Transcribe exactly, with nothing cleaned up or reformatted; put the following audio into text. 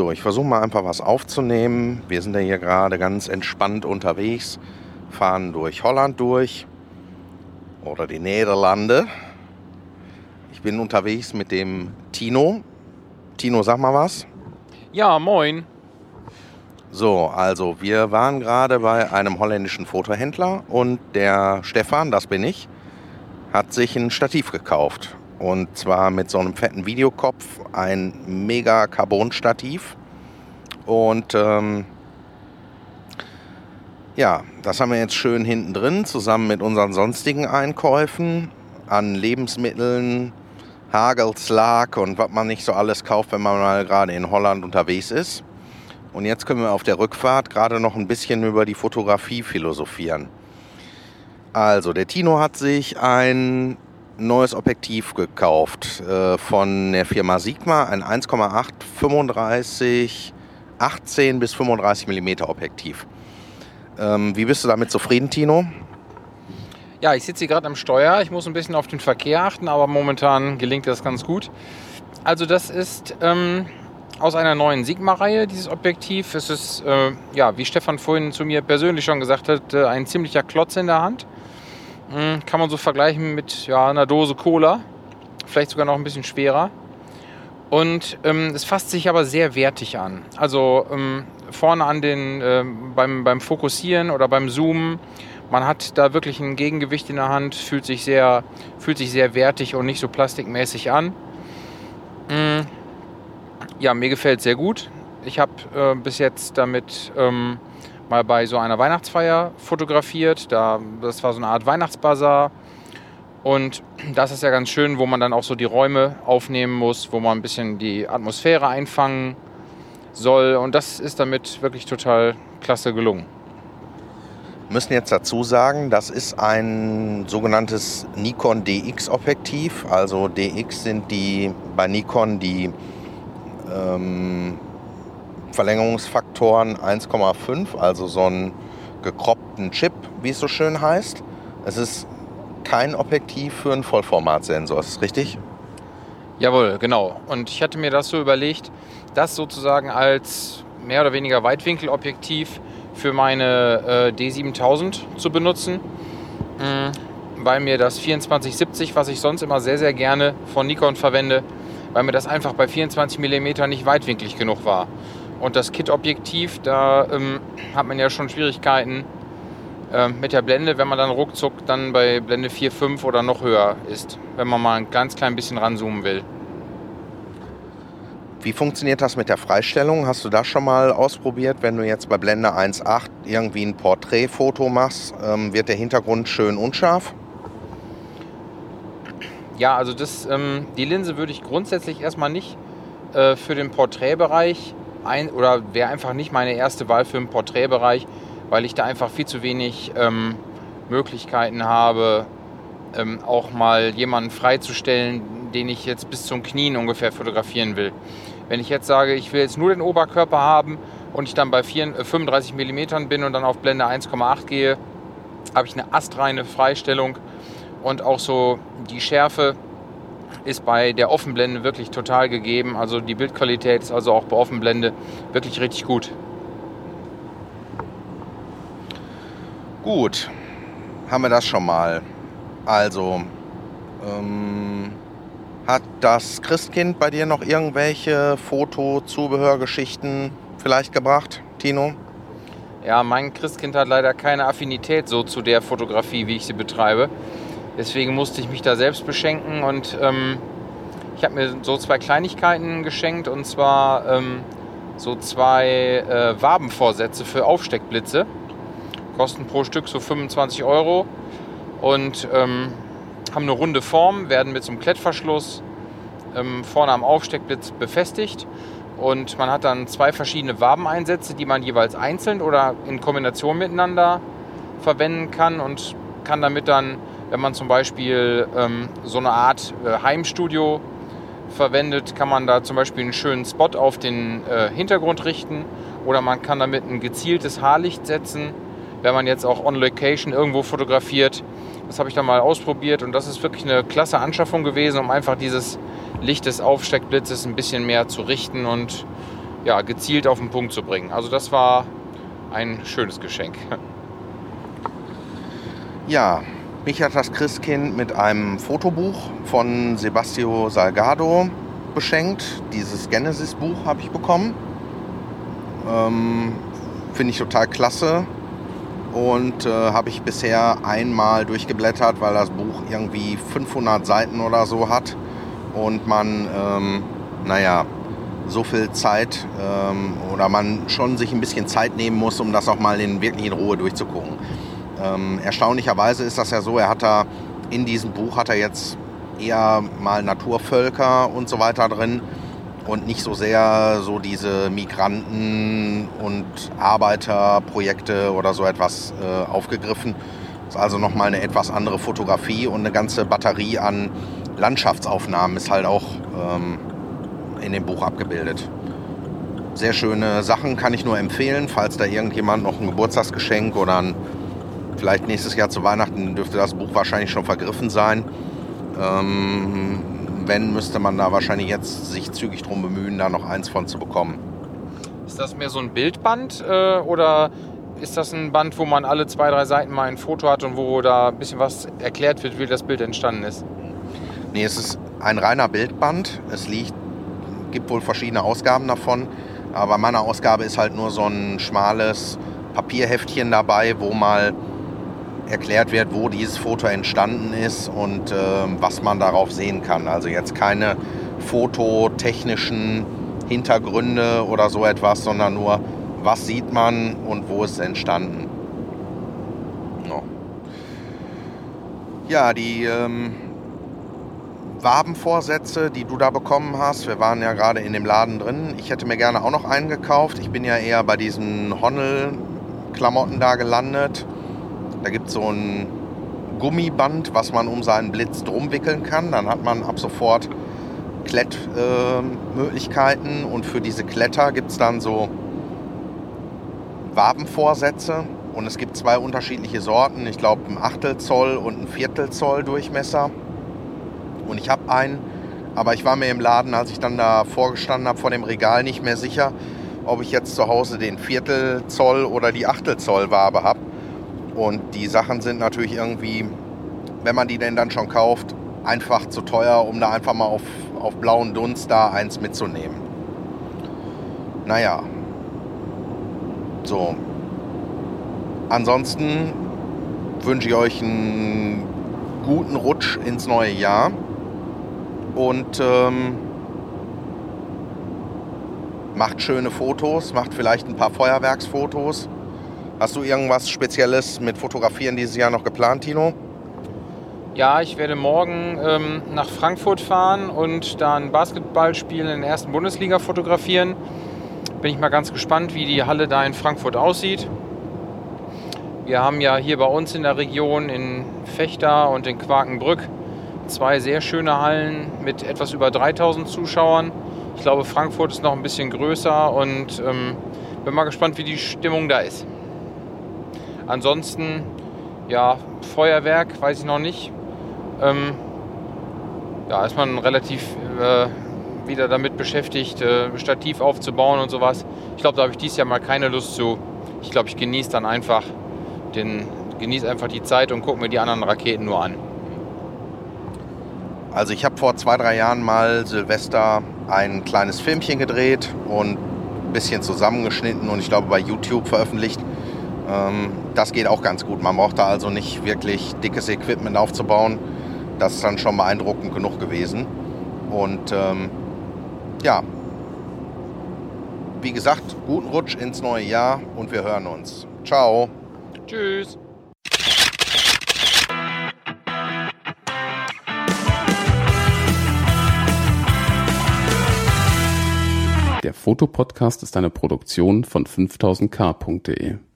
Also, ich versuche mal einfach was aufzunehmen. Wir sind ja hier gerade ganz entspannt unterwegs, fahren durch Holland durch oder die Niederlande. Ich bin unterwegs mit dem Tino. Tino, sag mal was. Ja, moin. So, also wir waren gerade bei einem holländischen Fotohändler und der Stefan, das bin ich, hat sich ein Stativ gekauft. Und zwar mit so einem fetten Videokopf, ein mega Carbon-Stativ. Und ähm, ja, das haben wir jetzt schön hinten drin, zusammen mit unseren sonstigen Einkäufen an Lebensmitteln, Hagelslag und was man nicht so alles kauft, wenn man mal gerade in Holland unterwegs ist. Und jetzt können wir auf der Rückfahrt gerade noch ein bisschen über die Fotografie philosophieren. Also, der Tino hat sich ein neues Objektiv gekauft äh, von der Firma Sigma, ein eins Komma acht fünfunddreißig achtzehn bis fünfunddreißig Millimeter Objektiv. Ähm, wie bist du damit zufrieden, Tino? Ja, ich sitze hier gerade am Steuer. Ich muss ein bisschen auf den Verkehr achten, aber momentan gelingt das ganz gut. Also das ist ähm, aus einer neuen Sigma-Reihe, dieses Objektiv. Es ist, äh, ja, wie Stefan vorhin zu mir persönlich schon gesagt hat, äh, ein ziemlicher Klotz in der Hand. Mhm, kann man so vergleichen mit ja, einer Dose Cola. Vielleicht sogar noch ein bisschen schwerer. Und ähm, es fasst sich aber sehr wertig an. Also ähm, vorne an den, äh, beim, beim Fokussieren oder beim Zoomen, man hat da wirklich ein Gegengewicht in der Hand, fühlt sich sehr, fühlt sich sehr wertig und nicht so plastikmäßig an. Mhm. Ja, mir gefällt es sehr gut. Ich habe äh, bis jetzt damit ähm, mal bei so einer Weihnachtsfeier fotografiert. Da, das war so eine Art Weihnachtsbasar. Und das ist ja ganz schön, wo man dann auch so die Räume aufnehmen muss, wo man ein bisschen die Atmosphäre einfangen soll. Und das ist damit wirklich total klasse gelungen. Wir müssen jetzt dazu sagen, das ist ein sogenanntes Nikon D X-Objektiv. Also D X sind die bei Nikon die ähm, Verlängerungsfaktoren eins Komma fünf, also so einen gekroppten Chip, wie es so schön heißt. Es ist kein Objektiv für einen Vollformatsensor, ist das richtig? Jawohl, genau. Und ich hatte mir das so überlegt, das sozusagen als mehr oder weniger Weitwinkelobjektiv für meine äh, D siebentausend zu benutzen, mh, weil mir das vierundzwanzig siebzig, was ich sonst immer sehr, sehr gerne von Nikon verwende, weil mir das einfach bei vierundzwanzig Millimeter nicht weitwinklig genug war. Und das Kit-Objektiv, da ähm, hat man ja schon Schwierigkeiten äh, mit der Blende, wenn man dann ruckzuck dann bei Blende vier Komma fünf oder noch höher ist, wenn man mal ein ganz klein bisschen ranzoomen will. Wie funktioniert das mit der Freistellung? Hast du das schon mal ausprobiert? Wenn du jetzt bei Blende eins Komma acht irgendwie ein Porträtfoto machst, ähm, wird der Hintergrund schön unscharf? Ja, also das, ähm, die Linse würde ich grundsätzlich erstmal nicht äh, für den Porträtbereich ein, oder wäre einfach nicht meine erste Wahl für den Porträtbereich, weil ich da einfach viel zu wenig ähm, Möglichkeiten habe, ähm, auch mal jemanden freizustellen, den ich jetzt bis zum Knien ungefähr fotografieren will. Wenn ich jetzt sage, ich will jetzt nur den Oberkörper haben und ich dann bei fünfunddreißig Millimeter bin und dann auf Blende eins Komma acht gehe, habe ich eine astreine Freistellung und auch so die Schärfe ist bei der Offenblende wirklich total gegeben. Also die Bildqualität ist also auch bei Offenblende wirklich richtig gut. Gut, haben wir das schon mal. Also, ähm, hat das Christkind bei dir noch irgendwelche Foto-Zubehörgeschichten vielleicht gebracht, Tino? Ja, mein Christkind hat leider keine Affinität so zu der Fotografie, wie ich sie betreibe. Deswegen musste ich mich da selbst beschenken und ähm, ich habe mir so zwei Kleinigkeiten geschenkt, und zwar ähm, so zwei äh, Wabenvorsätze für Aufsteckblitze. Kosten pro Stück so fünfundzwanzig Euro und ähm, haben eine runde Form, werden mit so einem Klettverschluss ähm, vorne am Aufsteckblitz befestigt. Und man hat dann zwei verschiedene Wabeneinsätze, die man jeweils einzeln oder in Kombination miteinander verwenden kann und kann damit dann, wenn man zum Beispiel ähm, so eine Art äh, Heimstudio verwendet, kann man da zum Beispiel einen schönen Spot auf den äh, Hintergrund richten oder man kann damit ein gezieltes Haarlicht setzen, wenn man jetzt auch on Location irgendwo fotografiert. Das habe ich dann mal ausprobiert und das ist wirklich eine klasse Anschaffung gewesen, um einfach dieses Licht des Aufsteckblitzes ein bisschen mehr zu richten und ja, gezielt auf den Punkt zu bringen. Also das war ein schönes Geschenk. Ja, mich hat das Christkind mit einem Fotobuch von Sebastião Salgado beschenkt. Dieses Genesis-Buch habe ich bekommen. Ähm, Finde ich total klasse. Und äh, habe ich bisher einmal durchgeblättert, weil das Buch irgendwie fünfhundert Seiten oder so hat. Und man, ähm, naja, so viel Zeit ähm, oder man schon sich ein bisschen Zeit nehmen muss, um das auch mal in wirklich in Ruhe durchzugucken. Ähm, erstaunlicherweise ist das ja so, er hat da in diesem Buch hat er jetzt eher mal Naturvölker und so weiter drin und nicht so sehr so diese Migranten- und Arbeiterprojekte oder so etwas äh, aufgegriffen. Das ist also nochmal eine etwas andere Fotografie und eine ganze Batterie an Landschaftsaufnahmen ist halt auch ähm, in dem Buch abgebildet. Sehr schöne Sachen, kann ich nur empfehlen, falls da irgendjemand noch ein Geburtstagsgeschenk oder ein, vielleicht nächstes Jahr zu Weihnachten dürfte das Buch wahrscheinlich schon vergriffen sein. Ähm, wenn, müsste man da wahrscheinlich jetzt sich zügig drum bemühen, da noch eins von zu bekommen. Ist das mehr so ein Bildband äh, oder ist das ein Band, wo man alle zwei, drei Seiten mal ein Foto hat und wo da ein bisschen was erklärt wird, wie das Bild entstanden ist? Nee, es ist ein reiner Bildband. Es liegt, gibt wohl verschiedene Ausgaben davon, aber meine Ausgabe ist halt nur so ein schmales Papierheftchen dabei, wo mal erklärt wird, wo dieses Foto entstanden ist und äh, was man darauf sehen kann. Also jetzt keine fototechnischen Hintergründe oder so etwas, sondern nur, was sieht man und wo ist es entstanden. No. Ja, die ähm, Wabenvorsätze, die du da bekommen hast, wir waren ja gerade in dem Laden drin. Ich hätte mir gerne auch noch einen gekauft. Ich bin ja eher bei diesen Honnel-Klamotten da gelandet. Da gibt es so ein Gummiband, was man um seinen Blitz drum wickeln kann. Dann hat man ab sofort Klettmöglichkeiten. Äh, und für diese Kletter gibt es dann so Wabenvorsätze. Und es gibt zwei unterschiedliche Sorten. Ich glaube, ein Achtel Zoll und ein Viertel Zoll Durchmesser. Und ich habe einen, aber ich war mir im Laden, als ich dann da vorgestanden habe vor dem Regal, nicht mehr sicher, ob ich jetzt zu Hause den Viertel Zoll oder die Achtel Zoll Wabe habe. Und die Sachen sind natürlich irgendwie, wenn man die denn dann schon kauft, einfach zu teuer, um da einfach mal auf, auf blauen Dunst da eins mitzunehmen. Naja. So. Ansonsten wünsche ich euch einen guten Rutsch ins neue Jahr. Und ähm, macht schöne Fotos, macht vielleicht ein paar Feuerwerksfotos. Hast du irgendwas Spezielles mit Fotografieren dieses Jahr noch geplant, Tino? Ja, ich werde morgen ähm, nach Frankfurt fahren und da ein Basketballspiel in der ersten Bundesliga fotografieren. Bin ich mal ganz gespannt, wie die Halle da in Frankfurt aussieht. Wir haben ja hier bei uns in der Region in Vechta und in Quakenbrück zwei sehr schöne Hallen mit etwas über dreitausend Zuschauern. Ich glaube, Frankfurt ist noch ein bisschen größer und ähm, bin mal gespannt, wie die Stimmung da ist. Ansonsten, ja, Feuerwerk, weiß ich noch nicht. Ähm, ja, ist man relativ äh, wieder damit beschäftigt, äh, Stativ aufzubauen und sowas. Ich glaube, da habe ich dieses Jahr mal keine Lust zu. Ich glaube, ich genieße dann einfach, den, genieße einfach die Zeit und gucke mir die anderen Raketen nur an. Also ich habe vor zwei, drei Jahren mal Silvester ein kleines Filmchen gedreht und ein bisschen zusammengeschnitten und ich glaube bei YouTube veröffentlicht. Das geht auch ganz gut. Man braucht da also nicht wirklich dickes Equipment aufzubauen. Das ist dann schon beeindruckend genug gewesen. Und ähm, ja, wie gesagt, guten Rutsch ins neue Jahr und wir hören uns. Ciao. Tschüss. Der Fotopodcast ist eine Produktion von fünftausend k punkt de.